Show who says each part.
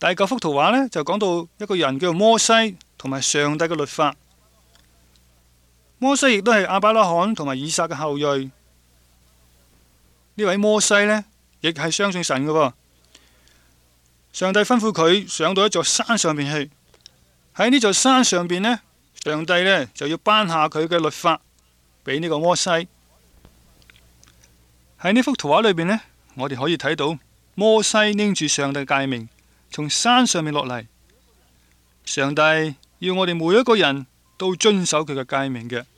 Speaker 1: 第9幅圖畫呢，就講到一個人叫做摩西同埋上帝嘅律法。摩西亦都係亞伯拉罕同埋以撒嘅後裔。呢位摩西呢，亦係相信神嘅喎。上帝吩咐佢上到一座山上邊去，喺呢座山上邊呢，上帝呢就要頒下佢嘅律法俾呢個摩西。喺呢幅圖畫裏邊呢，我哋可以睇到摩西拎住上帝嘅誡命從山上面落嚟。上帝要我哋每一個人都遵守佢嘅誡命嘅。